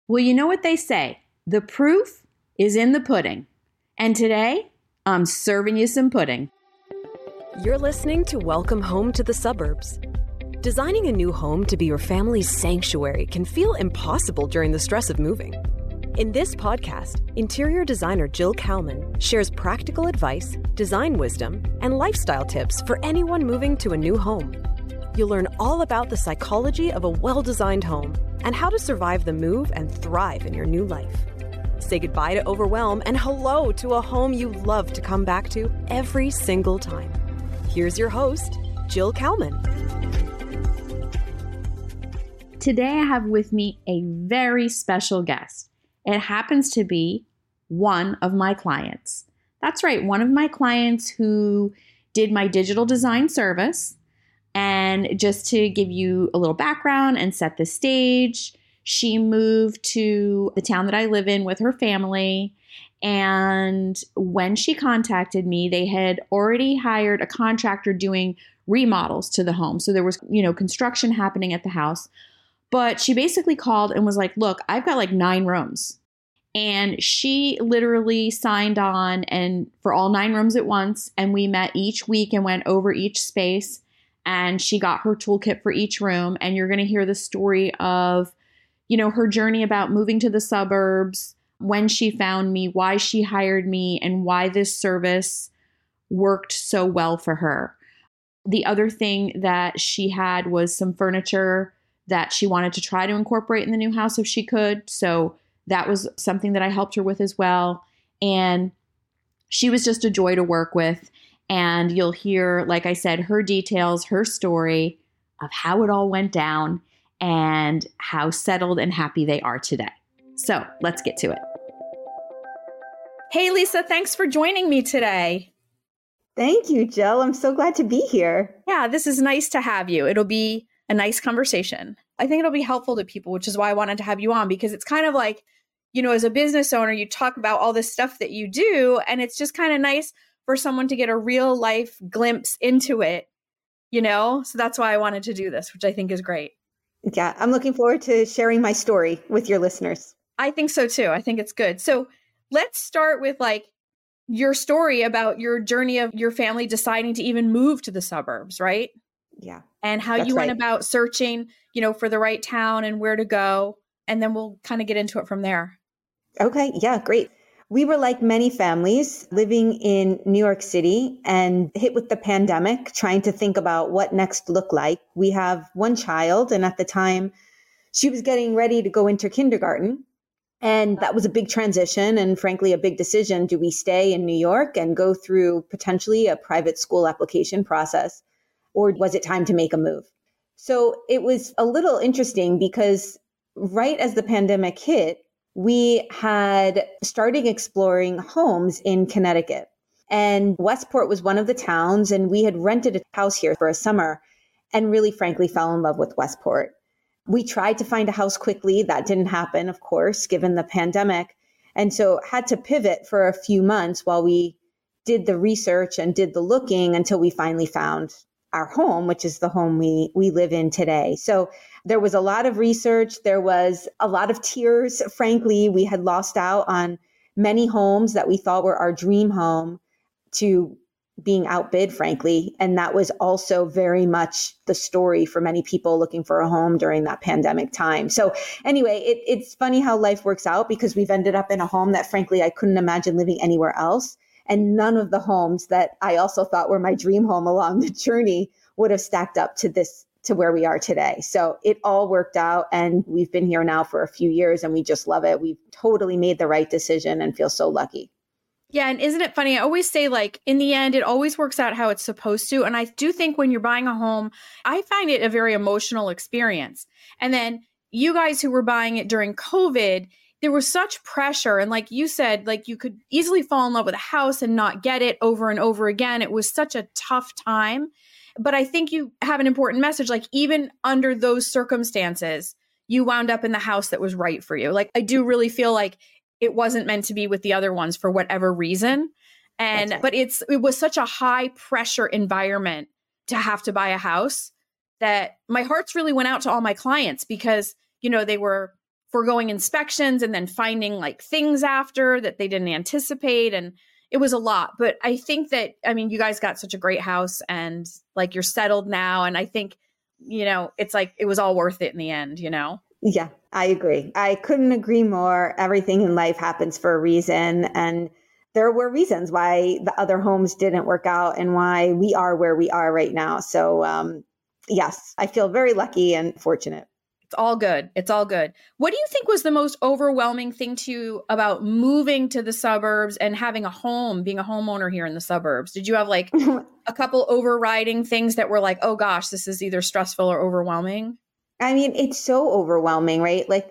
Well, you know what they say. The proof is in the pudding. And today, I'm serving you some pudding. You're listening to Welcome Home to the Suburbs. Designing a new home to be your family's sanctuary can feel impossible during the stress of moving. In this podcast, interior designer Jill Kalman shares practical advice, design wisdom, and lifestyle tips for anyone moving to a new home. You'll learn all about the psychology of a well-designed home and how to survive the move and thrive in your new life. Say goodbye to overwhelm and hello to a home you love to come back to every single time. Here's your host, Jill Kalman. Today I have with me a very special guest. It happens to be one of my clients. That's right, one of my clients who did my digital design service. And just to give you a little background and set the stage, she moved to the town that I live in with her family. And when she contacted me, they had already hired a contractor doing remodels to the home. So there was, construction happening at the house. But she basically called and was like, look, I've got like 9 rooms. And she literally signed on and for all 9 rooms at once. And we met each week and went over each space. And she got her toolkit for each room. And you're going to hear the story of, her journey about moving to the suburbs, when she found me, why she hired me, and why this service worked so well for her. The other thing that she had was some furniture that she wanted to try to incorporate in the new house if she could. So that was something that I helped her with as well. And she was just a joy to work with. And you'll hear, like I said, her details, her story of how it all went down and how settled and happy they are today. So let's get to it. Hey, Lisa, thanks for joining me today. Thank you, Jill. I'm so glad to be here. Yeah, this is nice to have you. It'll be a nice conversation. I think it'll be helpful to people, which is why I wanted to have you on, because it's kind of like, as a business owner, you talk about all this stuff that you do, and it's just kind of nice for someone to get a real life glimpse into it, So that's why I wanted to do this, which I think is great. Yeah, I'm looking forward to sharing my story with your listeners. I think so too. I think it's good. So let's start with your story about your journey of your family deciding to even move to the suburbs, right? Yeah. And how you went about searching, for the right town and where to go. And then we'll kind of get into it from there. Okay. Yeah, great. We were like many families living in New York City and hit with the pandemic, trying to think about what next looked like. We have one child, and at the time she was getting ready to go into kindergarten. And that was a big transition and frankly, a big decision. Do we stay in New York and go through potentially a private school application process? Or was it time to make a move? So it was a little interesting because right as the pandemic hit, we had started exploring homes in Connecticut. And Westport was one of the towns, and we had rented a house here for a summer and really, frankly, fell in love with Westport. We tried to find a house quickly. That didn't happen, of course, given the pandemic. And so had to pivot for a few months while we did the research and did the looking until we finally found our home, which is the home we live in today. So there was a lot of research. There was a lot of tears. Frankly, we had lost out on many homes that we thought were our dream home to being outbid, frankly. And that was also very much the story for many people looking for a home during that pandemic time. So anyway, it's funny how life works out because we've ended up in a home that frankly, I couldn't imagine living anywhere else. And none of the homes that I also thought were my dream home along the journey would have stacked up to where we are today. So it all worked out, and we've been here now for a few years and we just love it. We've totally made the right decision and feel so lucky. Yeah. And isn't it funny? I always say in the end, it always works out how it's supposed to. And I do think when you're buying a home, I find it a very emotional experience. And then you guys who were buying it during COVID, there was such pressure. And like you said, you could easily fall in love with a house and not get it over and over again. It was such a tough time. But I think you have an important message. Even under those circumstances, you wound up in the house that was right for you. I do really feel like it wasn't meant to be with the other ones for whatever reason. And, right. But it was such a high pressure environment to have to buy a house that my hearts really went out to all my clients because, they were foregoing inspections and then finding like things after that they didn't anticipate. And it was a lot. But I think that, I mean, you guys got such a great house and like you're settled now. And I think, you know, it's like it was all worth it in the end, you know? Yeah, I agree. I couldn't agree more. Everything in life happens for a reason. And there were reasons why the other homes didn't work out and why we are where we are right now. So, yes, I feel very lucky and fortunate. It's all good. It's all good. What do you think was the most overwhelming thing to you about moving to the suburbs and having a home, being a homeowner here in the suburbs? Did you have like a couple overriding things that were like, oh gosh, this is either stressful or overwhelming? I mean, it's so overwhelming, right? Like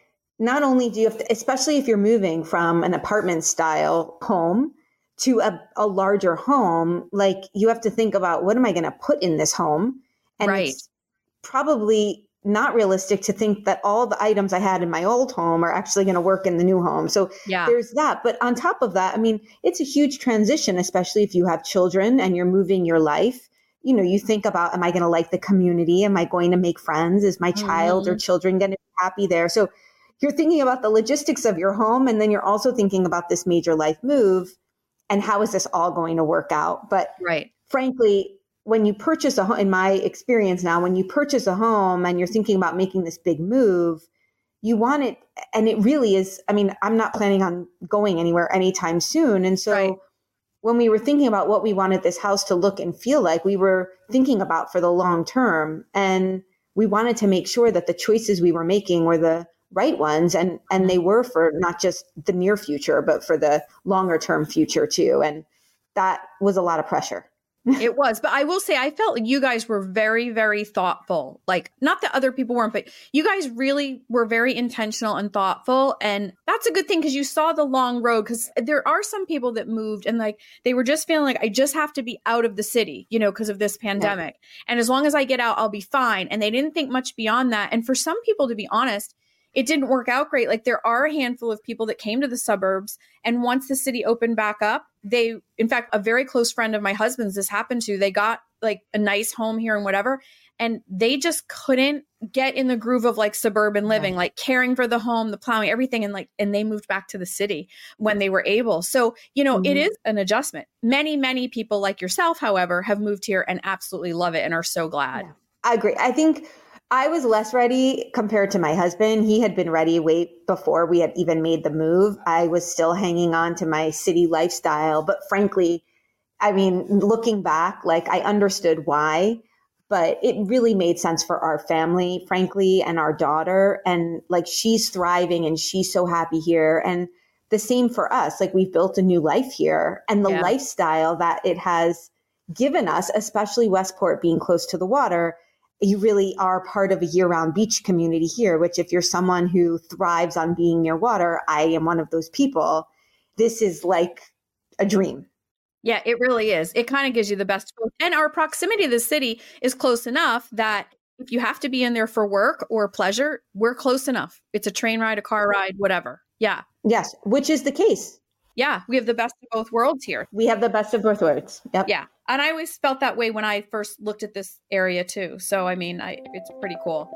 not only do you have to, especially if you're moving from an apartment style home to a larger home, like you have to think about what am I going to put in this home? And right. It's probably not realistic to think that all the items I had in my old home are actually going to work in the new home. So there's that. But on top of that, I mean, it's a huge transition, especially if you have children and you're moving your life. You know, you think about, am I going to like the community? Am I going to make friends? Is my child or children going to be happy there? So you're thinking about the logistics of your home. And then you're also thinking about this major life move and how is this all going to work out? But frankly, when you purchase a home, in my experience now, when you purchase a home and you're thinking about making this big move, you want it. And it really is, I mean, I'm not planning on going anywhere anytime soon. And so when we were thinking about what we wanted this house to look and feel like, we were thinking about for the long term. And we wanted to make sure that the choices we were making were the right ones. And they were for not just the near future, but for the longer term future too. And that was a lot of pressure. It was. But I will say, I felt like you guys were very, very thoughtful. Like, not that other people weren't, but you guys really were very intentional and thoughtful. And that's a good thing because you saw the long road. Because there are some people that moved and like, they were just feeling like, I just have to be out of the city, you know, because of this pandemic. And as long as I get out, I'll be fine. And they didn't think much beyond that. And for some people, to be honest, it didn't work out great. Like there are a handful of people that came to the suburbs and once the city opened back up, in fact, a very close friend of my husband's this happened to, they got like a nice home here and whatever. And they just couldn't get in the groove of like suburban living, like caring for the home, the plowing, everything. And they moved back to the city when they were able. So, you know, it is an adjustment. Many, many people like yourself, however, have moved here and absolutely love it and are so glad. Yeah, I agree. I think I was less ready compared to my husband. He had been ready way before we had even made the move. I was still hanging on to my city lifestyle. But frankly, I mean, looking back, like I understood why, but it really made sense for our family, frankly, and our daughter. And like she's thriving and she's so happy here. And the same for us. Like we've built a new life here and the lifestyle that it has given us, especially Westport being close to the water. You really are part of a year-round beach community here, which if you're someone who thrives on being near water, I am one of those people. This is like a dream. Yeah, it really is. It kind of gives you the best. And our proximity to the city is close enough that if you have to be in there for work or pleasure, we're close enough. It's a train ride, a car ride, whatever. Yeah. Yes, which is the case. Yeah, we have the best of both worlds here. We have the best of both worlds. Yep. Yeah. And I always felt that way when I first looked at this area too. So, I mean, it's pretty cool.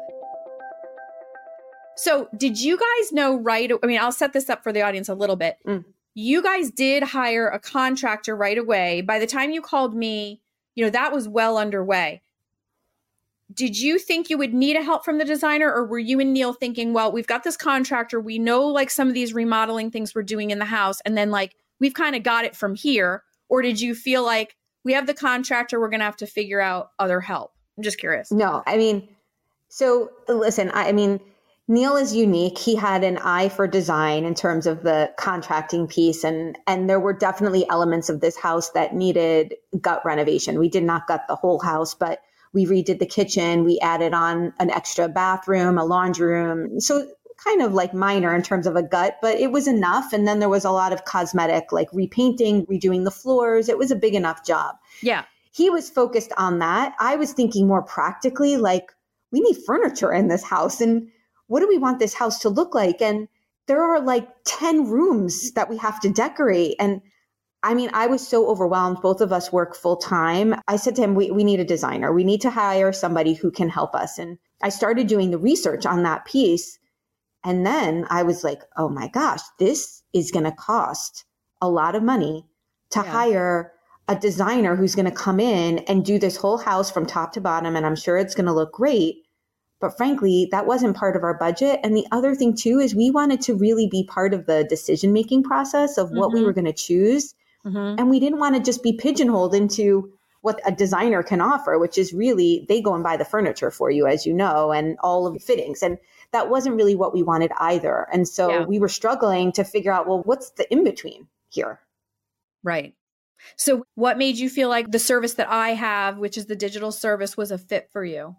So did you guys know I'll set this up for the audience a little bit. You guys did hire a contractor right away. By the time you called me, you know, that was well underway. Did you think you would need a help from the designer or were you and Neil thinking, well, we've got this contractor. We know like some of these remodeling things we're doing in the house. And then like, we've kind of got it from here. Or did you feel like we have the contractor, we're going to have to figure out other help? I'm just curious. No, I mean, so listen, I mean, Neil is unique. He had an eye for design in terms of the contracting piece. And there were definitely elements of this house that needed gut renovation. We did not gut the whole house, but we redid the kitchen. We added on an extra bathroom, a laundry room. So kind of like minor in terms of a gut, but it was enough. And then there was a lot of cosmetic, like repainting, redoing the floors. It was a big enough job. Yeah. He was focused on that. I was thinking more practically, like we need furniture in this house. And what do we want this house to look like? And there are like 10 rooms that we have to decorate. And I mean, I was so overwhelmed. Both of us work full time. I said to him, we need a designer. We need to hire somebody who can help us. And I started doing the research on that piece. And then I was like, oh my gosh, this is going to cost a lot of money to hire a designer who's going to come in and do this whole house from top to bottom. And I'm sure it's going to look great. But frankly, that wasn't part of our budget. And the other thing too, is we wanted to really be part of the decision-making process of what we were going to choose. And we didn't want to just be pigeonholed into what a designer can offer, which is really, they go and buy the furniture for you, as you know, and all of the fittings. And that wasn't really what we wanted either. And so we were struggling to figure out, well, what's the in-between here? Right. So what made you feel like the service that I have, which is the digital service, was a fit for you?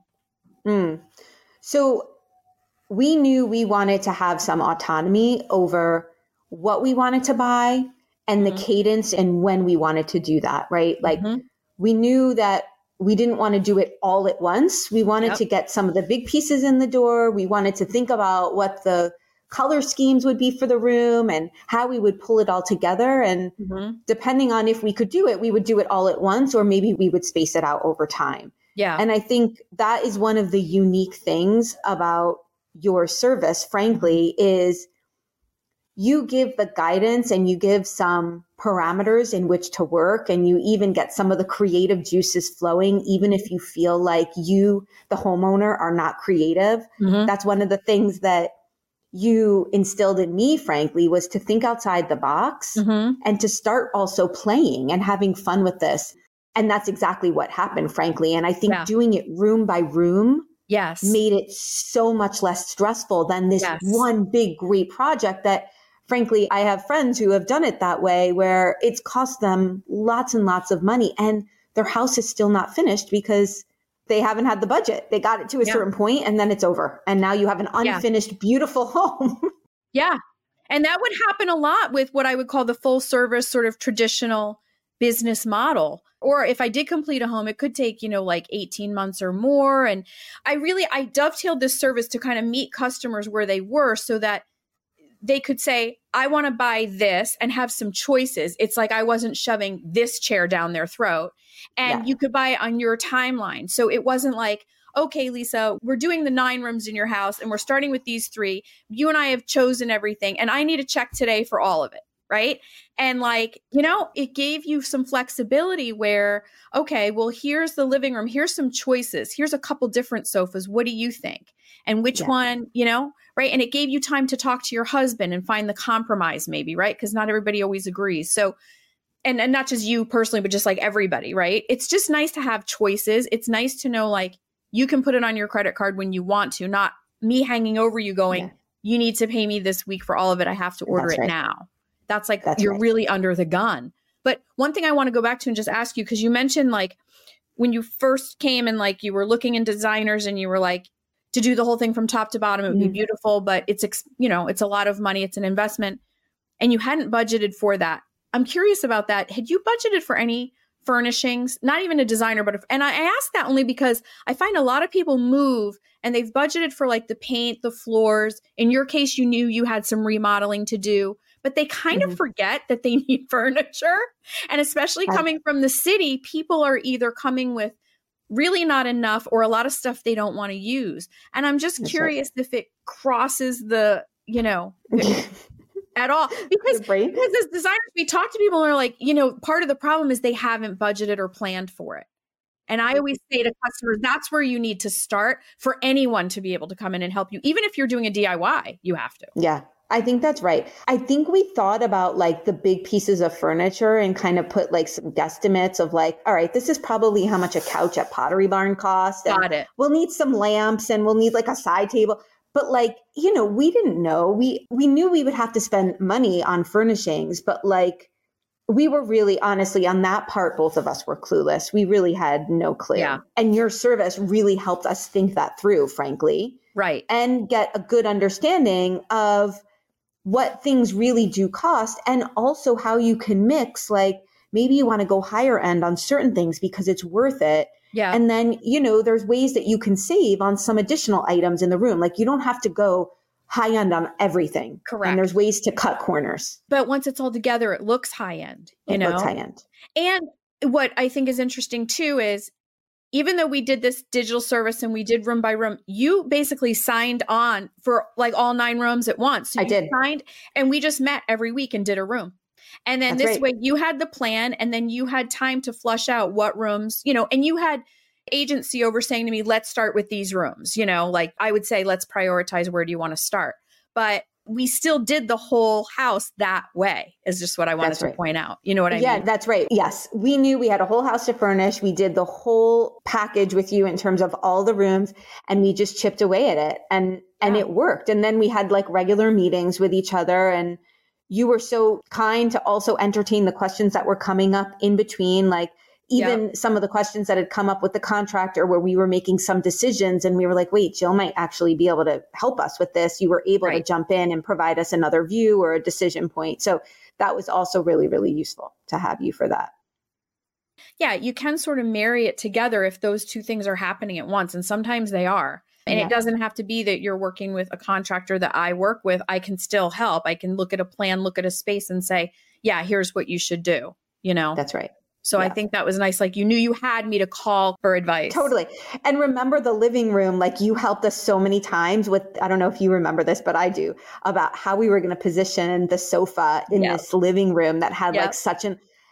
So we knew we wanted to have some autonomy over what we wanted to buy and the cadence and when we wanted to do that, right? Like we knew that we didn't want to do it all at once. We wanted to get some of the big pieces in the door. We wanted to think about what the color schemes would be for the room and how we would pull it all together. And depending on if we could do it, we would do it all at once, or maybe we would space it out over time. Yeah. And I think that is one of the unique things about your service, frankly, is you give the guidance and you give some parameters in which to work, and you even get some of the creative juices flowing, even if you feel like you, the homeowner, are not creative. That's one of the things that you instilled in me, frankly, was to think outside the box and to start also playing and having fun with this. And that's exactly what happened, frankly. And I think doing it room by room made it so much less stressful than this one big, great project that, frankly, I have friends who have done it that way, where it's cost them lots and lots of money and their house is still not finished because they haven't had the budget. They got it to a certain point and then it's over. And now you have an unfinished, beautiful home. And that would happen a lot with what I would call the full service sort of traditional business model. Or if I did complete a home, it could take, like 18 months or more. And I dovetailed this service to kind of meet customers where they were so that they could say, I want to buy this and have some choices. It's like I wasn't shoving this chair down their throat. And you could buy it on your timeline. So it wasn't like, okay, Lisa, we're doing the 9 rooms in your house and we're starting with these 3. You and I have chosen everything and I need a check today for all of it. Right. And it gave you some flexibility where, okay, well, here's the living room. Here's some choices. Here's a couple different sofas. What do you think? And which one, right. And it gave you time to talk to your husband and find the compromise maybe, right? Because not everybody always agrees. So, and not just you personally, but just like everybody, right? It's just nice to have choices. It's nice to know, like, you can put it on your credit card when you want to, not me hanging over you going, you need to pay me this week for all of it. I have to order it now. That's like, you're really under the gun. But one thing I want to go back to and just ask you, because you mentioned like when you first came and like you were looking in designers and you were like, to do the whole thing from top to bottom, it would be beautiful, but it's a lot of money. It's an investment and you hadn't budgeted for that. I'm curious about that. Had you budgeted for any furnishings? Not even a designer, and I ask that only because I find a lot of people move and they've budgeted for like the paint, the floors. In your case, you knew you had some remodeling to do, but they kind of forget that they need furniture. And especially coming from the city, people are either coming with really not enough or a lot of stuff they don't want to use. And I'm just curious if it crosses the, at all. Because as designers, we talk to people and they're like, part of the problem is they haven't budgeted or planned for it. And I always say to customers, that's where you need to start for anyone to be able to come in and help you. Even if you're doing a DIY, you have to. Yeah. I think that's right. I think we thought about like the big pieces of furniture and kind of put like some guesstimates of like, all right, this is probably how much a couch at Pottery Barn costs. Got it. We'll need some lamps and we'll need like a side table. But like, we didn't know. We knew we would have to spend money on furnishings, but like we were really honestly on that part, both of us were clueless. We really had no clue. Yeah. And your service really helped us think that through, frankly. Right. And get a good understanding of what things really do cost and also how you can mix, like maybe you want to go higher end on certain things because it's worth it. Yeah. And then, there's ways that you can save on some additional items in the room. Like you don't have to go high end on everything. Correct. And there's ways to cut corners. But once it's all together, it looks high end, It looks high end. And what I think is interesting too is even though we did this digital service and we did room by room, you basically signed on for like all 9 rooms at once. So I did. Signed, and we just met every week and did a room. And then this way you had the plan, and then you had time to flush out what rooms, and you had agency over saying to me, let's start with these rooms, like I would say, let's prioritize, where do you want to start? But we still did the whole house that way, is just what I wanted to point out. You know what I mean? Yeah, that's right. Yes. We knew we had a whole house to furnish. We did the whole package with you in terms of all the rooms, and we just chipped away at it, and it worked. And then we had like regular meetings with each other, and you were so kind to also entertain the questions that were coming up in between, like even some of the questions that had come up with the contractor where we were making some decisions and we were like, wait, Jill might actually be able to help us with this. You were able to jump in and provide us another view or a decision point. So that was also really, really useful to have you for that. Yeah, you can sort of marry it together if those two things are happening at once. And sometimes they are. And it doesn't have to be that you're working with a contractor that I work with. I can still help. I can look at a plan, look at a space and say, yeah, here's what you should do. That's right. So I think that was nice. Like you knew you had me to call for advice. Totally. And remember the living room, like you helped us so many times with, I don't know if you remember this, but I do, about how we were going to position the sofa in this living room that had like such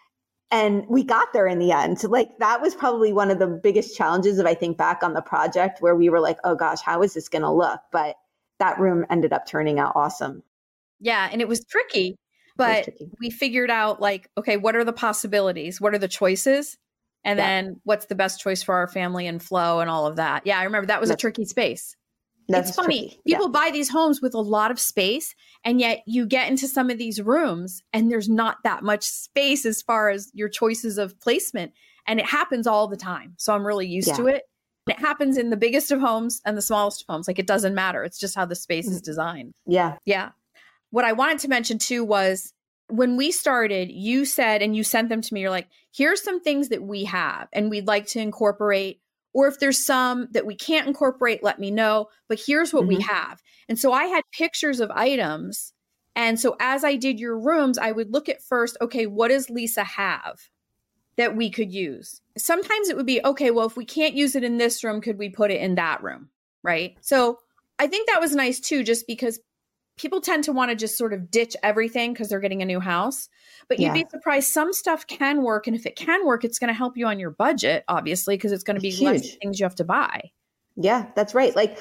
and we got there in the end. Like that was probably one of the biggest challenges if I think back on the project where we were like, oh gosh, how is this going to look? But that room ended up turning out awesome. Yeah. And it was tricky. But we figured out like, okay, what are the possibilities? What are the choices? And then what's the best choice for our family and flow and all of that? Yeah, I remember that was a tricky space. It's funny. Tricky. People buy these homes with a lot of space, and yet you get into some of these rooms and there's not that much space as far as your choices of placement. And it happens all the time. So I'm really used to it. It happens in the biggest of homes and the smallest of homes. Like it doesn't matter. It's just how the space is designed. Yeah. Yeah. What I wanted to mention too was when we started, you said, and you sent them to me, you're like, here's some things that we have and we'd like to incorporate. Or if there's some that we can't incorporate, let me know. But here's what we have. And so I had pictures of items. And so as I did your rooms, I would look at first, okay, what does Lisa have that we could use? Sometimes it would be, okay, well, if we can't use it in this room, could we put it in that room? Right. So I think that was nice too, just because people tend to want to just sort of ditch everything because they're getting a new house. But you'd be surprised. Some stuff can work. And if it can work, it's going to help you on your budget, obviously, because it's going to be less things you have to buy. Yeah, that's right. Like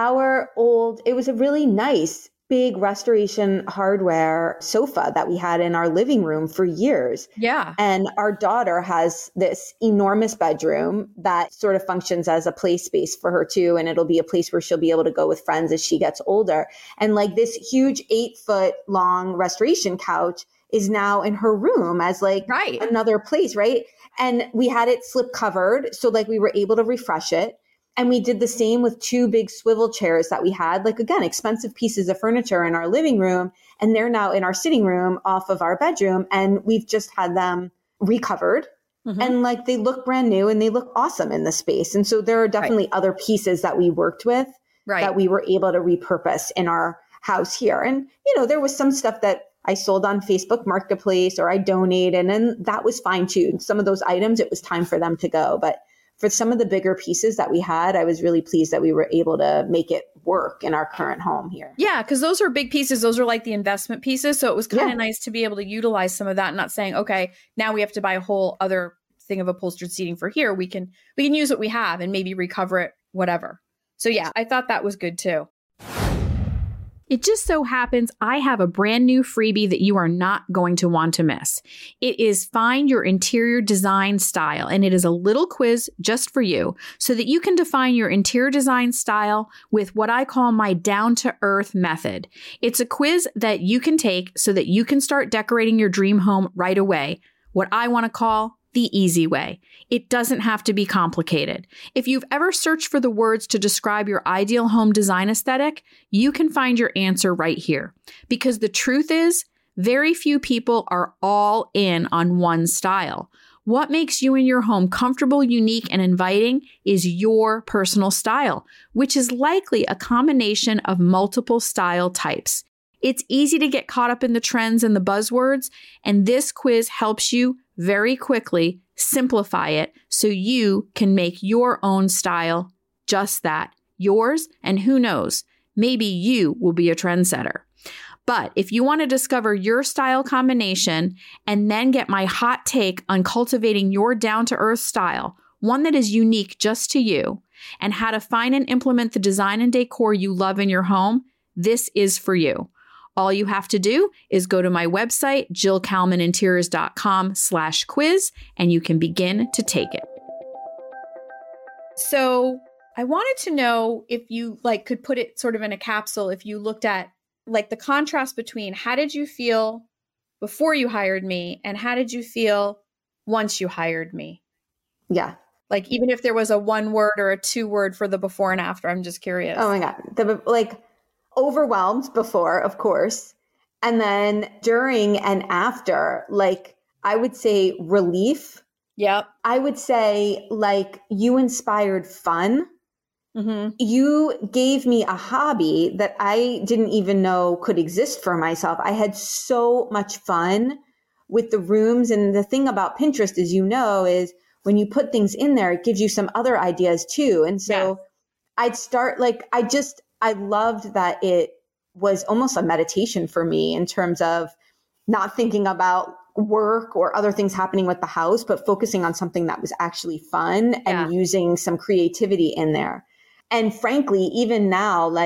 it was a really nice big restoration hardware sofa that we had in our living room for years. Yeah. And our daughter has this enormous bedroom that sort of functions as a play space for her too. And it'll be a place where she'll be able to go with friends as she gets older. And like this huge 8-foot long restoration couch is now in her room as like another place. Right. And we had it slip covered. So like we were able to refresh it. And we did the same with 2 big swivel chairs that we had, like, again, expensive pieces of furniture in our living room. And they're now in our sitting room off of our bedroom. And we've just had them recovered. And like they look brand new and they look awesome in the space. And so there are definitely other pieces that we worked with that we were able to repurpose in our house here. And, there was some stuff that I sold on Facebook Marketplace or I donated, and that was fine too. Some of those items, it was time for them to go. But for some of the bigger pieces that we had, I was really pleased that we were able to make it work in our current home here. Yeah, because those are big pieces. Those are like the investment pieces. So it was kind of nice to be able to utilize some of that and not saying, okay, now we have to buy a whole other thing of upholstered seating for here. We can use what we have and maybe recover it, whatever. So yeah, I thought that was good too. It just so happens I have a brand new freebie that you are not going to want to miss. It is Find Your Interior Design Style, and it is a little quiz just for you so that you can define your interior design style with what I call my down-to-earth method. It's a quiz that you can take so that you can start decorating your dream home right away, what I want to call the easy way. It doesn't have to be complicated. If you've ever searched for the words to describe your ideal home design aesthetic, you can find your answer right here. Because the truth is, very few people are all in on one style. What makes you and your home comfortable, unique, and inviting is your personal style, which is likely a combination of multiple style types. It's easy to get caught up in the trends and the buzzwords, and this quiz helps you very quickly simplify it so you can make your own style just that, yours, and who knows, maybe you will be a trendsetter. But if you want to discover your style combination and then get my hot take on cultivating your down-to-earth style, one that is unique just to you, and how to find and implement the design and decor you love in your home, this is for you. All you have to do is go to my website, jillkalmaninteriors.com/quiz, and you can begin to take it. So I wanted to know if you could put it sort of in a capsule, if you looked at the contrast between how did you feel before you hired me and how did you feel once you hired me? Yeah. Even if there was a 1-word or a 2-word for the before and after, I'm just curious. Oh my God. Overwhelmed before, of course. And then during and after, I would say relief. Yep. I would say you inspired fun. Mm-hmm. You gave me a hobby that I didn't even know could exist for myself. I had so much fun with the rooms. And the thing about Pinterest, as you know, is when you put things in there, it gives you some other ideas too. And so yes. I'd start I loved that it was almost a meditation for me in terms of not thinking about work or other things happening with the house, but focusing on something that was actually fun and using some creativity in there. And frankly, even now,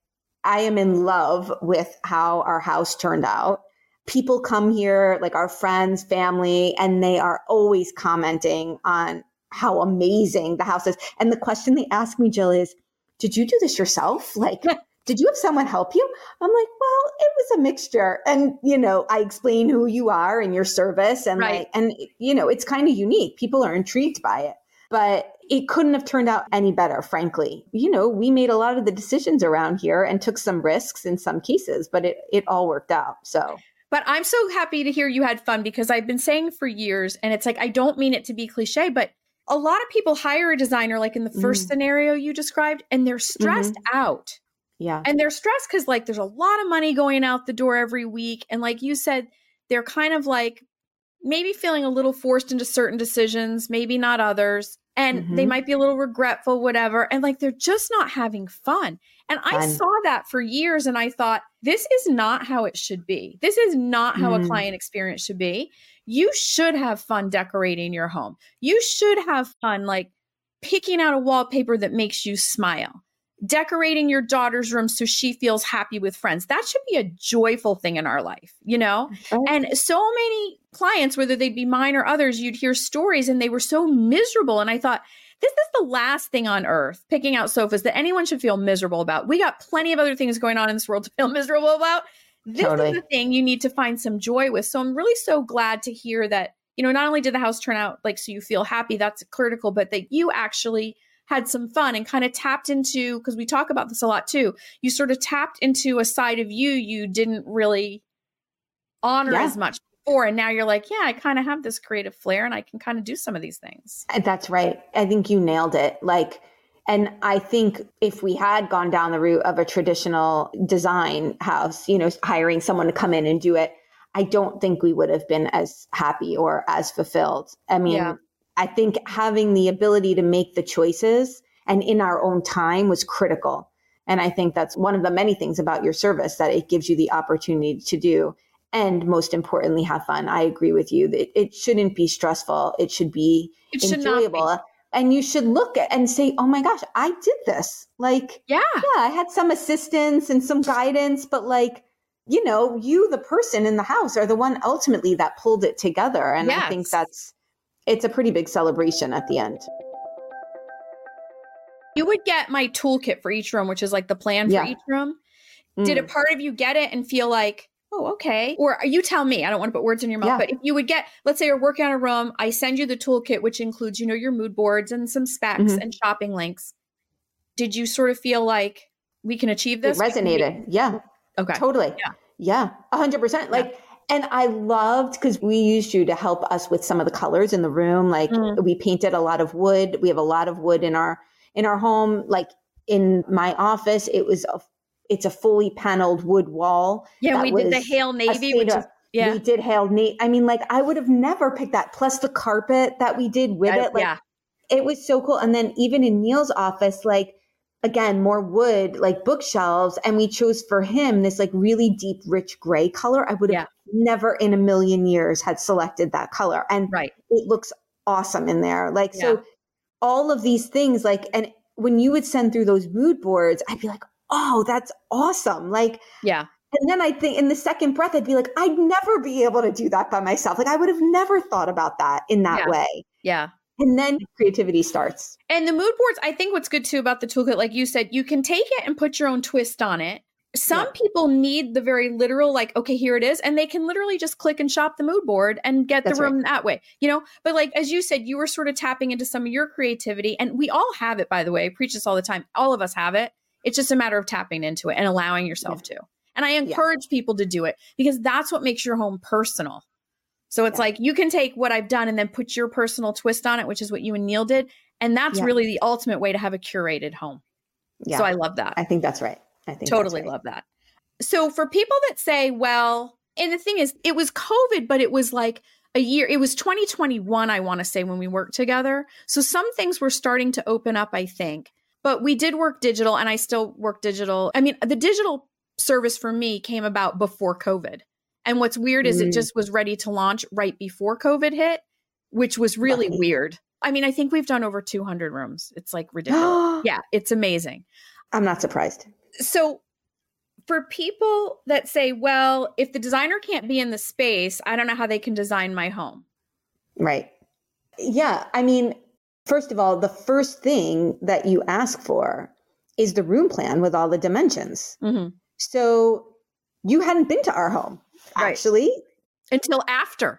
I am in love with how our house turned out. People come here, our friends, family, and they are always commenting on how amazing the house is. And the question they ask me, Jill, is, did you do this yourself? Did you have someone help you? I'm like, well, it was a mixture. And, I explain who you are and your service. And right. It's kind of unique. People are intrigued by it. But it couldn't have turned out any better, frankly. We made a lot of the decisions around here and took some risks in some cases, but it all worked out. So. But I'm so happy to hear you had fun because I've been saying for years, and it's I don't mean it to be cliche, but a lot of people hire a designer in the first scenario you described, and they're stressed out. Yeah. And they're stressed because there's a lot of money going out the door every week. And like you said, they're kind of maybe feeling a little forced into certain decisions, maybe not others. And they might be a little regretful, whatever. And they're just not having fun. And I saw that for years. And I thought, this is not how it should be. This is not how a client experience should be. You should have fun decorating your home. You should have fun, picking out a wallpaper that makes you smile, decorating your daughter's room so she feels happy with friends. That should be a joyful thing in our life, Okay. And so many clients, whether they'd be mine or others, you'd hear stories and they were so miserable. And I thought, this is the last thing on earth, picking out sofas, that anyone should feel miserable about. We got plenty of other things going on in this world to feel miserable about. This is the thing you need to find some joy with. So I'm really so glad to hear that, not only did the house turn out so you feel happy, that's critical, but that you actually had some fun and kind of tapped into, because we talk about this a lot too, you sort of tapped into a side of you didn't really honor as much before. And now you're I kind of have this creative flair and I can kind of do some of these things. That's right. I think you nailed it. And I think if we had gone down the route of a traditional design house, hiring someone to come in and do it, I don't think we would have been as happy or as fulfilled. I mean, I think having the ability to make the choices and in our own time was critical. And I think that's one of the many things about your service that it gives you the opportunity to do. And most importantly, have fun. I agree with you. It shouldn't be stressful. It should be enjoyable. And you should look at and say, oh my gosh, I did this. I had some assistance and some guidance, but you, the person in the house, are the one ultimately that pulled it together. And I think it's a pretty big celebration at the end. You would get my toolkit for each room, which is the plan for each room. Did a part of you get it and feel oh, okay. Or you tell me, I don't want to put words in your mouth, but if you would get, let's say you're working on a room, I send you the toolkit, which includes, your mood boards and some specs and shopping links. Did you sort of feel we can achieve this? It resonated. Yeah. Okay. Totally. Yeah. 100%. And I loved, because we used you to help us with some of the colors in the room. We painted a lot of wood. We have a lot of wood in our home. In my office, it's a fully paneled wood wall. Yeah, we did the Hail Navy, which is Yeah. We did Hail Nate. I mean, like I would have never picked that. Plus the carpet that we did with it. Like it was so cool. And then even in Neil's office, like again, more wood, like bookshelves. And we chose for him this like really deep, rich gray color. I would have never in a million years had selected that color. And it looks awesome in there. Like, so all of these things, like, and when you would send through those mood boards, I'd be like, oh, that's awesome. Like, and then I think in the second breath, I'd be like, I'd never be able to do that by myself. Like I would have never thought about that in that way. Yeah. And then creativity starts. And the mood boards, I think what's good too about the toolkit, like you said, you can take it and put your own twist on it. Some people need the very literal, like, okay, here it is. And they can literally just click and shop the mood board and get the room that way, you know? But like, as you said, you were sort of tapping into some of your creativity, and we all have it, by the way. I preach this all the time. All of us have it. It's just a matter of tapping into it and allowing yourself to. And I encourage people to do it because that's what makes your home personal. So it's like, you can take what I've done and then put your personal twist on it, which is what you and Neil did. And that's really the ultimate way to have a curated home. Yeah. So I love that. I think that's right. I think totally love that. So for people that say, well, and the thing is, it was COVID, but it was like a year, it was 2021, I want to say, when we worked together. So some things were starting to open up, I think, but we did work digital, and I still work digital. I mean, the digital service for me came about before COVID. And what's weird is it just was ready to launch right before COVID hit, which was really weird. I mean, I think we've done over 200 rooms. It's like ridiculous. Yeah, it's amazing. I'm not surprised. So for people that say, well, if the designer can't be in the space, I don't know how they can design my home. Right. Yeah. I mean, first of all, the first thing that you ask for is the room plan with all the dimensions. Mm-hmm. So you hadn't been to our home, actually. Until after,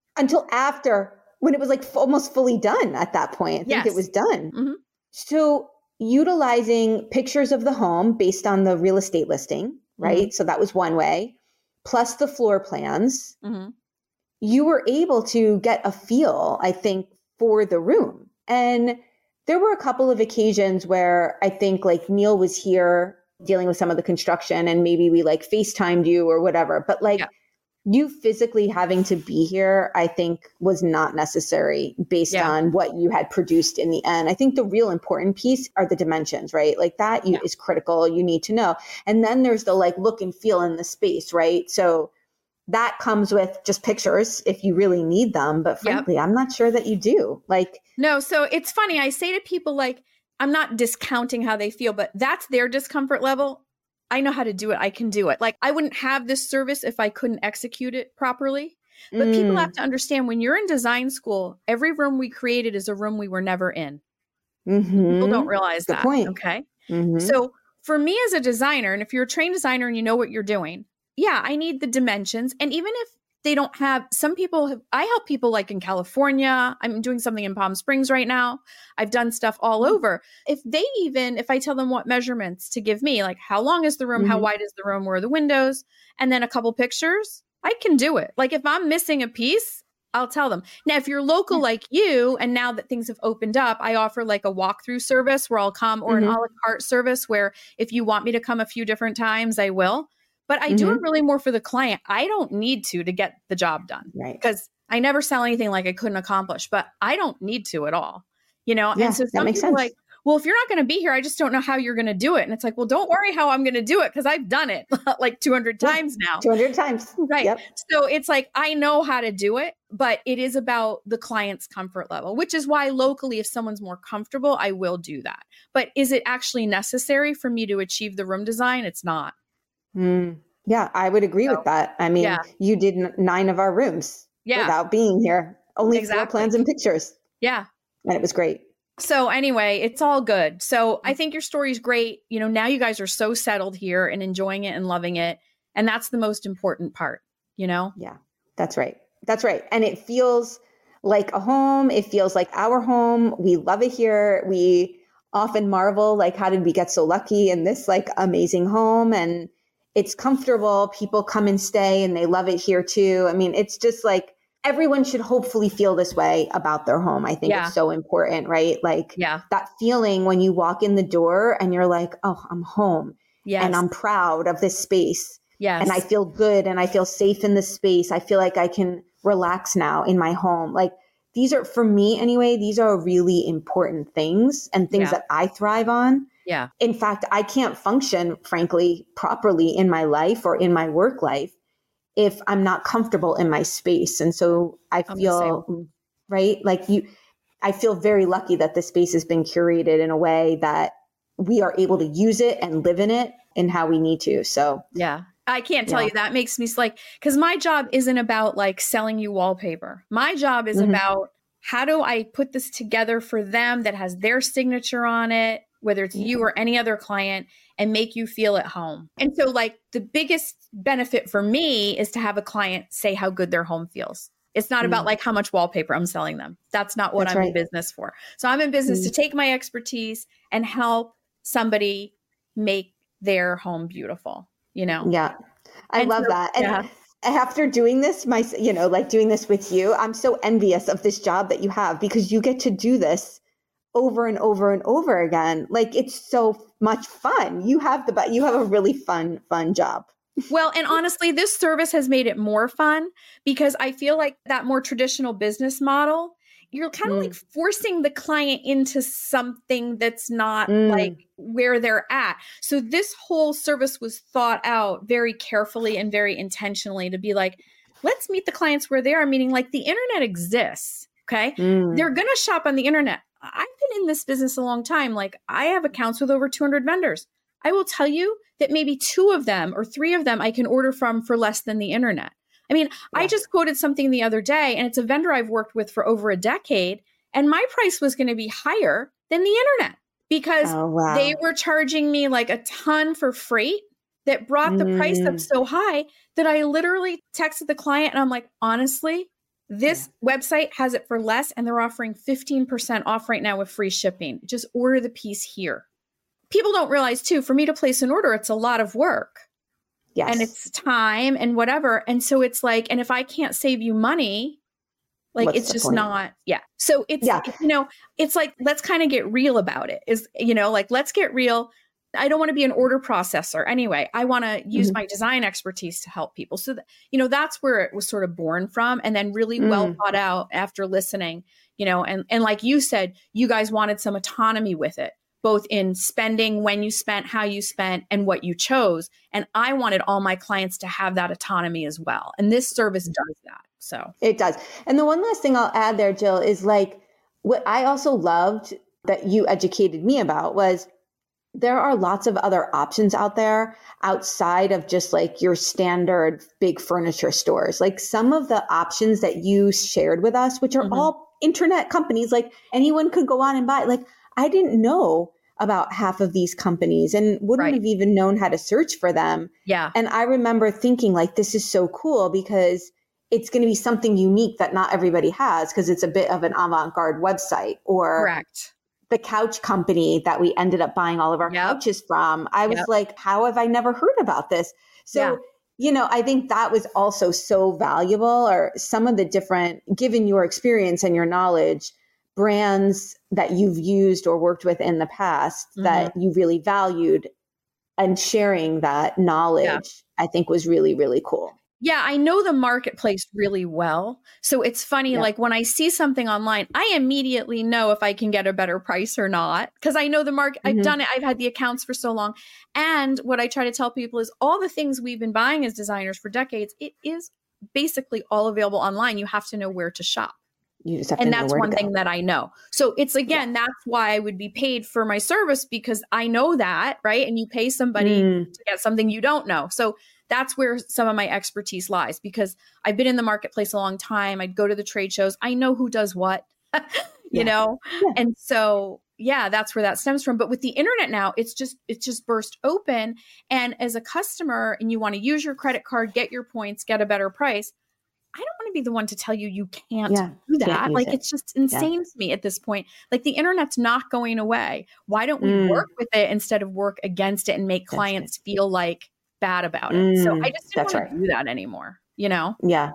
when it was like almost fully done at that point. I think it was done. Mm-hmm. So utilizing pictures of the home based on the real estate listing, right? Mm-hmm. So that was one way, plus the floor plans. Mm-hmm. You were able to get a feel, I think, for the room. And there were a couple of occasions where I think like Neil was here dealing with some of the construction, and maybe we like FaceTimed you or whatever, but like you physically having to be here, I think was not necessary based on what you had produced in the end. I think the real important piece are the dimensions, right? Like that is critical. You need to know. And then there's the like look and feel in the space, right? So that comes with just pictures if you really need them. But frankly, I'm not sure that you do. Like, no. So it's funny. I say to people, like, I'm not discounting how they feel, but that's their discomfort level. I know how to do it. I can do it. Like, I wouldn't have this service if I couldn't execute it properly. But people have to understand, when you're in design school, every room we created is a room we were never in. Mm-hmm. People don't realize that. Point. Okay. Mm-hmm. So for me as a designer, and if you're a trained designer and you know what you're doing, I need the dimensions. And even if they don't have, some people have, I help people like in California. I'm doing something in Palm Springs right now. I've done stuff all over. If I tell them what measurements to give me, like how long is the room, how wide is the room, where are the windows, and then a couple pictures, I can do it. Like if I'm missing a piece, I'll tell them. Now, if you're local like you, and now that things have opened up, I offer like a walkthrough service where I'll come, or an a la carte service where if you want me to come a few different times, I will. But I do it really more for the client. I don't need to get the job done, because I never sell anything like I couldn't accomplish, but I don't need to at all, you know? Yeah, and so some people are like, well, if you're not going to be here, I just don't know how you're going to do it. And it's like, well, don't worry how I'm going to do it, because I've done it like 200 times now. 200 times. Right. Yep. So it's like, I know how to do it, but it is about the client's comfort level, which is why locally, if someone's more comfortable, I will do that. But is it actually necessary for me to achieve the room design? It's not. Yeah, I would agree with that. I mean, you did 9 of our rooms without being here, only floor plans and pictures. Yeah. And it was great. So anyway, it's all good. So I think your story is great. You know, now you guys are so settled here and enjoying it and loving it. And that's the most important part, you know? Yeah, that's right. That's right. And it feels like a home. It feels like our home. We love it here. We often marvel, like, how did we get so lucky in this like amazing home? And it's comfortable. People come and stay and they love it here too. I mean, it's just like, everyone should hopefully feel this way about their home. I think it's so important, right? Like that feeling when you walk in the door and you're like, oh, I'm home and I'm proud of this space. Yes. And I feel good and I feel safe in the space. I feel like I can relax now in my home. Like these are, for me anyway, these are really important things and things that I thrive on. Yeah. In fact, I can't function, frankly, properly in my life or in my work life if I'm not comfortable in my space. And so I feel, right? Like I feel very lucky that the space has been curated in a way that we are able to use it and live in it in how we need to. So yeah, I can't tell you, that makes me like, because my job isn't about like selling you wallpaper. My job is about how do I put this together for them that has their signature on it, whether it's you or any other client, and make you feel at home. And so like the biggest benefit for me is to have a client say how good their home feels. It's not about like how much wallpaper I'm selling them. That's not what I'm in business for. So I'm in business to take my expertise and help somebody make their home beautiful, you know? Yeah. I love that. And after doing this, like doing this with you, I'm so envious of this job that you have because you get to do this over and over and over again. Like it's so much fun. You have a really fun job. Well, and honestly, this service has made it more fun because I feel like that more traditional business model, you're kind of like forcing the client into something that's not like where they're at. So this whole service was thought out very carefully and very intentionally to be like, let's meet the clients where they are, meaning like the internet exists. Okay. They're going to shop on the internet. I've been in this business a long time. Like I have accounts with over 200 vendors. I will tell you that maybe 2 of them or 3 of them I can order from for less than the internet. I mean, I just quoted something the other day and it's a vendor I've worked with for over a decade. And my price was going to be higher than the internet because they were charging me like a ton for freight that brought the price up so high that I literally texted the client and I'm like, honestly, this website has it for less and they're offering 15% off right now with free shipping. Just order the piece here. People don't realize too, for me to place an order, it's a lot of work. Yes. And it's time and whatever. And so it's like, and if I can't save you money, like it's just not, So it's, it's like, let's kind of get real about it is, like, let's get real. I don't want to be an order processor. Anyway, I want to use my design expertise to help people. So, that's where it was sort of born from. And then really well thought out after listening, and like you said, you guys wanted some autonomy with it, both in spending, when you spent, how you spent, and what you chose. And I wanted all my clients to have that autonomy as well. And this service does that. So it does. And the one last thing I'll add there, Jill, is like what I also loved that you educated me about was there are lots of other options out there outside of just like your standard big furniture stores. Like some of the options that you shared with us, which are all internet companies, like anyone could go on and buy. Like I didn't know about half of these companies and wouldn't have even known how to search for them. Yeah. And I remember thinking like, this is so cool because it's going to be something unique that not everybody has because it's a bit of an avant-garde website or the couch company that we ended up buying all of our couches from. I was like, how have I never heard about this? So, I think that was also so valuable or some of the different, given your experience and your knowledge, brands that you've used or worked with in the past that you really valued and sharing that knowledge, I think was really, really cool. Yeah, I know the marketplace really well. So it's funny, like when I see something online, I immediately know if I can get a better price or not. Because I know the market, I've done it, I've had the accounts for so long. And what I try to tell people is all the things we've been buying as designers for decades, it is basically all available online. You have to know where to shop. You just have to know that's one thing that I know. So it's again, that's why I would be paid for my service because I know that, right? And you pay somebody to get something you don't know. So that's where some of my expertise lies because I've been in the marketplace a long time. I'd go to the trade shows. I know who does what, you know? Yeah. And so, that's where that stems from. But with the internet now, it's just burst open. And as a customer and you want to use your credit card, get your points, get a better price, I don't want to be the one to tell you you can't do that. Like it's just insane to me at this point. Like the internet's not going away. Why don't we work with it instead of work against it and make clients feel like bad about it? So I just didn't want to do that anymore, Yeah.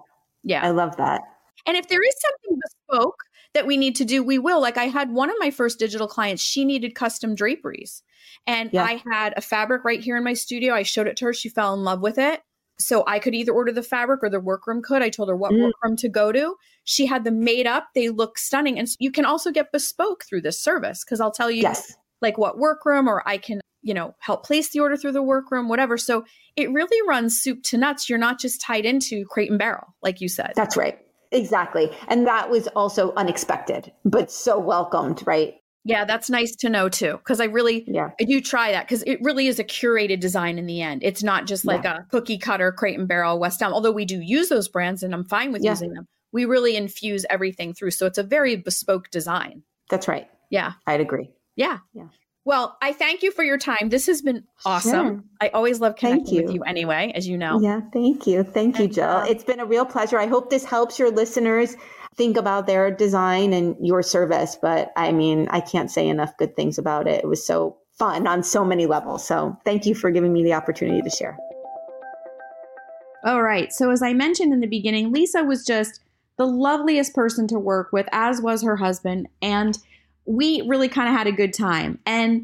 I love that. And if there is something bespoke that we need to do, we will. Like I had one of my first digital clients, she needed custom draperies. And I had a fabric right here in my studio. I showed it to her. She fell in love with it. So I could either order the fabric or the workroom could. I told her what workroom to go to. She had them made up. They look stunning. And you can also get bespoke through this service because I'll tell you like what workroom, or I can, help place the order through the workroom, whatever. So it really runs soup to nuts. You're not just tied into Crate and Barrel, like you said. That's right. Exactly. And that was also unexpected, but so welcomed, right? Yeah, that's nice to know too. Because I do try that because it really is a curated design in the end. It's not just like a cookie cutter, Crate and Barrel, West Elm, although we do use those brands and I'm fine with using them. We really infuse everything through. So it's a very bespoke design. That's right. Yeah. I'd agree. Yeah. Well, I thank you for your time. This has been awesome. Sure. I always love connecting with you anyway, as you know. Yeah, thank you. Thank you, Jill. It's been a real pleasure. I hope this helps your listeners think about their design and your service. But I mean, I can't say enough good things about it. It was so fun on so many levels. So thank you for giving me the opportunity to share. All right. So as I mentioned in the beginning, Lisa was just the loveliest person to work with, as was her husband. And we really kind of had a good time. And,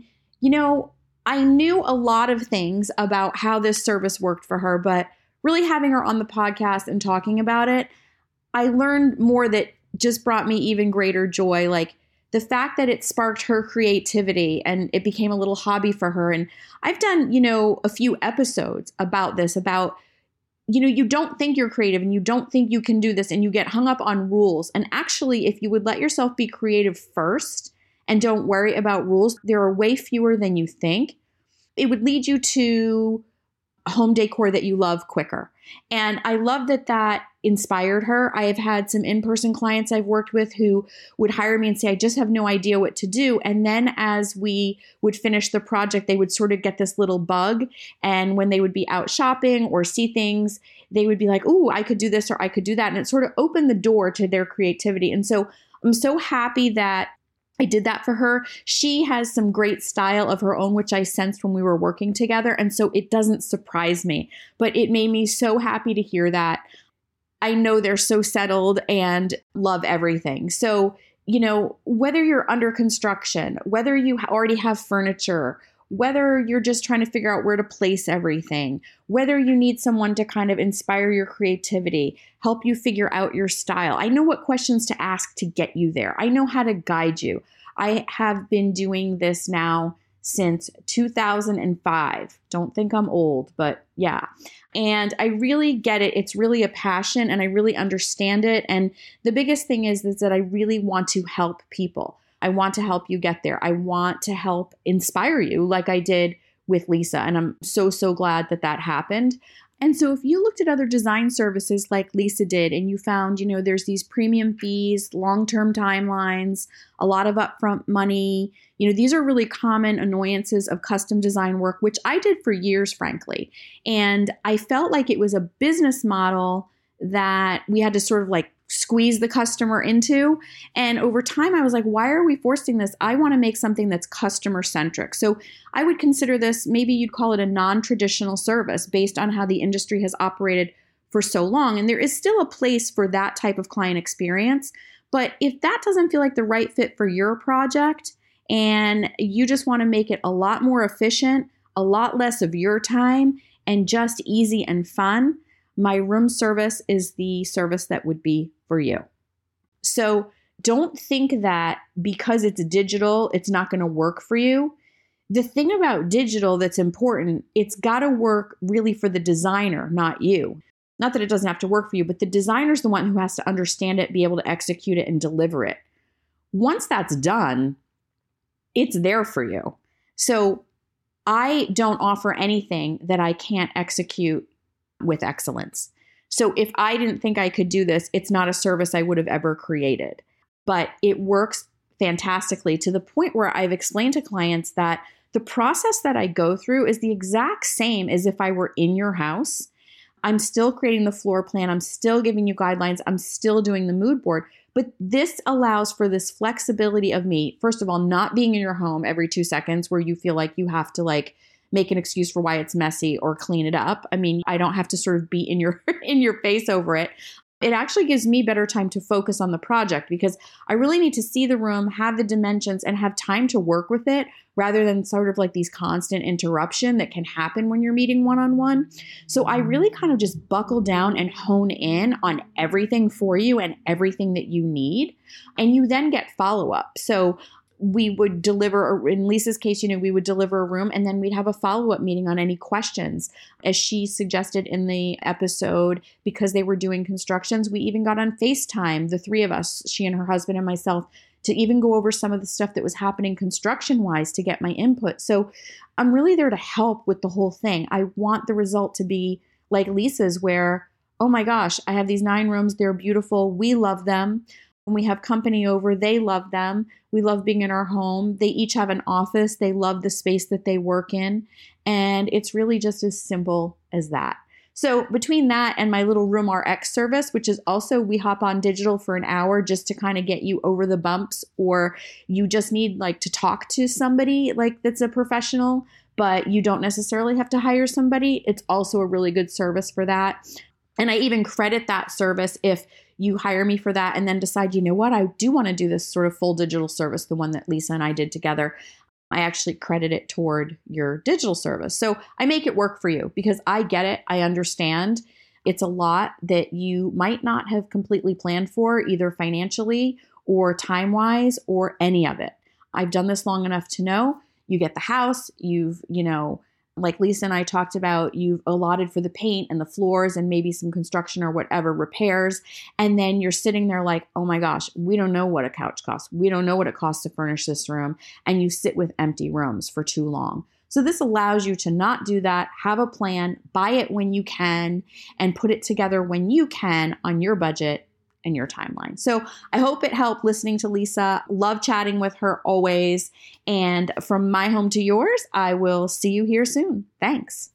I knew a lot of things about how this service worked for her, but really having her on the podcast and talking about it, I learned more that just brought me even greater joy. Like the fact that it sparked her creativity and it became a little hobby for her. And I've done, a few episodes about this, about you don't think you're creative and you don't think you can do this and you get hung up on rules. And actually, if you would let yourself be creative first and don't worry about rules, there are way fewer than you think. It would lead you to home decor that you love quicker. And I love that inspired her. I have had some in-person clients I've worked with who would hire me and say, I just have no idea what to do. And then as we would finish the project, they would sort of get this little bug. And when they would be out shopping or see things, they would be like, ooh, I could do this or I could do that. And it sort of opened the door to their creativity. And so I'm so happy that I did that for her. She has some great style of her own, which I sensed when we were working together. And so it doesn't surprise me, but it made me so happy to hear that. I know they're so settled and love everything. So, whether you're under construction, whether you already have furniture, whether you're just trying to figure out where to place everything, whether you need someone to kind of inspire your creativity, help you figure out your style. I know what questions to ask to get you there. I know how to guide you. I have been doing this now since 2005. Don't think I'm old, but yeah. And I really get it. It's really a passion and I really understand it. And the biggest thing is that I really want to help people. I want to help you get there. I want to help inspire you like I did with Lisa. And I'm so, so glad that happened. And so if you looked at other design services like Lisa did and you found, there's these premium fees, long-term timelines, a lot of upfront money, these are really common annoyances of custom design work, which I did for years, frankly. And I felt like it was a business model that we had to sort of like squeeze the customer into. And over time, I was like, why are we forcing this? I want to make something that's customer centric. So I would consider this, maybe you'd call it a non-traditional service based on how the industry has operated for so long. And there is still a place for that type of client experience. But if that doesn't feel like the right fit for your project and you just want to make it a lot more efficient, a lot less of your time, and just easy and fun, my room service is the service that would be for you. So don't think that because it's digital, it's not going to work for you. The thing about digital that's important, it's got to work really for the designer, not you. Not that it doesn't have to work for you, but the designer's the one who has to understand it, be able to execute it, and deliver it. Once that's done, it's there for you. So I don't offer anything that I can't execute with excellence. So if I didn't think I could do this, it's not a service I would have ever created. But it works fantastically to the point where I've explained to clients that the process that I go through is the exact same as if I were in your house. I'm still creating the floor plan. I'm still giving you guidelines. I'm still doing the mood board. But this allows for this flexibility of me, first of all, not being in your home every 2 seconds where you feel like you have to make an excuse for why it's messy or clean it up. I mean, I don't have to sort of be in your face over it. It actually gives me better time to focus on the project because I really need to see the room, have the dimensions, and have time to work with it rather than sort of like these constant interruption that can happen when you're meeting one-on-one. So I really kind of just buckle down and hone in on everything for you and everything that you need. And you then get follow-up. So we would deliver, in Lisa's case, we would deliver a room and then we'd have a follow-up meeting on any questions. As she suggested in the episode, because they were doing constructions, we even got on FaceTime, the three of us, she and her husband and myself, to even go over some of the stuff that was happening construction-wise to get my input. So I'm really there to help with the whole thing. I want the result to be like Lisa's where, oh my gosh, I have these 9 rooms. They're beautiful. We love them. When we have company over, they love them. We love being in our home. They each have an office. They love the space that they work in. And it's really just as simple as that. So between that and my little Room RX service, which is also we hop on digital for an hour just to kind of get you over the bumps, or you just need like to talk to somebody like that's a professional, but you don't necessarily have to hire somebody. It's also a really good service for that. And I even credit that service if you hire me for that and then decide, you know what, I do want to do this sort of full digital service, the one that Lisa and I did together. I actually credit it toward your digital service. So I make it work for you because I get it. I understand. It's a lot that you might not have completely planned for, either financially or time-wise or any of it. I've done this long enough to know you get the house, you've, like Lisa and I talked about, you've allotted for the paint and the floors and maybe some construction or whatever repairs. And then you're sitting there like, oh my gosh, we don't know what a couch costs. We don't know what it costs to furnish this room. And you sit with empty rooms for too long. So this allows you to not do that, have a plan, buy it when you can, and put it together when you can on your budget and your timeline. So I hope it helped listening to Lisa. Love chatting with her always. And from my home to yours, I will see you here soon. Thanks.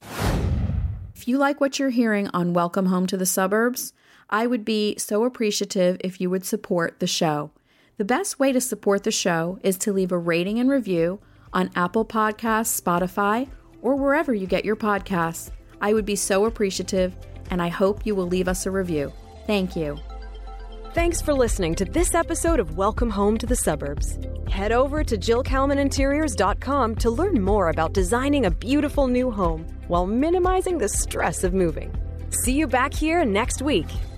If you like what you're hearing on Welcome Home to the Suburbs, I would be so appreciative if you would support the show. The best way to support the show is to leave a rating and review on Apple Podcasts, Spotify, or wherever you get your podcasts. I would be so appreciative, and I hope you will leave us a review. Thank you. Thanks for listening to this episode of Welcome Home to the Suburbs. Head over to JillKalmanInteriors.com to learn more about designing a beautiful new home while minimizing the stress of moving. See you back here next week.